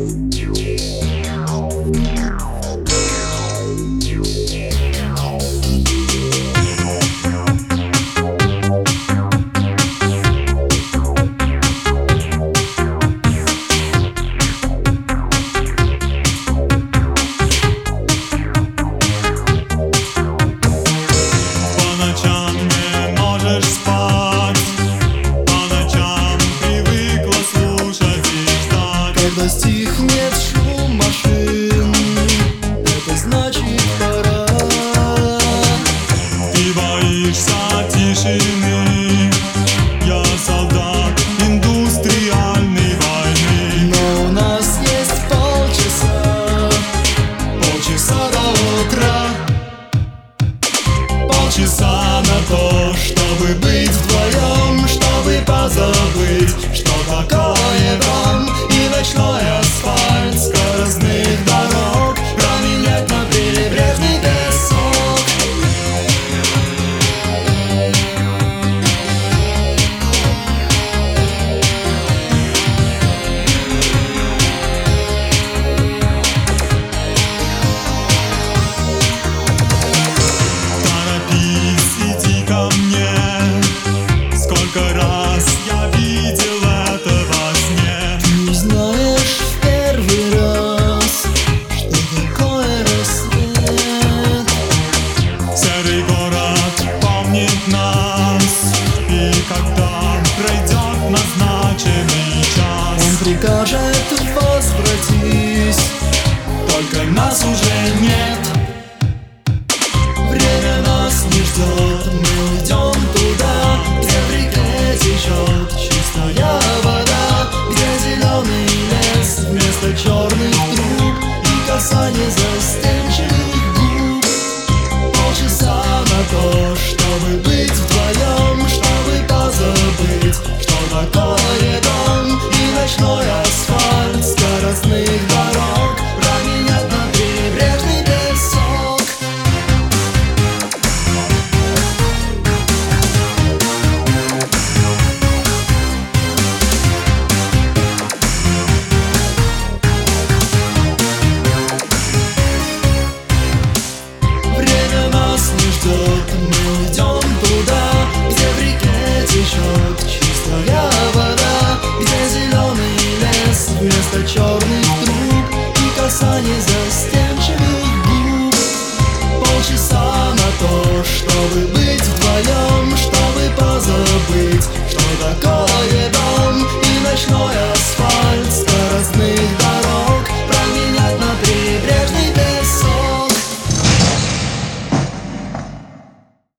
Когда стихнет шум машин, это значит пора. Ты боишься тишины, я солдат индустриальной войны. Но у нас есть полчаса, полчаса до утра. Полчаса на то, чтобы быть вдвоем, чтобы позабыть, что такое дом и ночной асфальт скоростных дорог, променять на прибрежный песок. Торопись, иди ко мне, сколько раз я видел это во сне. Не знаешь в первый раз, что такое рассвет. Серый город помнит нас, и когда пройдет назначенный час, Он прикажет: возвратись, только нас уже нет. время нас не ждет, мы уйдем туда, где в реке течет чистая вода, где зеленый лес вместо черных труб и касание застенчивых губ. Полчаса на то, чтобы быть вдвоем, чтобы позабыть, что такое дом и ночной асфальт скоростных дорог, променять на прибрежный песок. Время нас не ждет, мы уйдем туда, где в реке течет чистая вода, где зеленый лес вместо черных труб и касание за стен.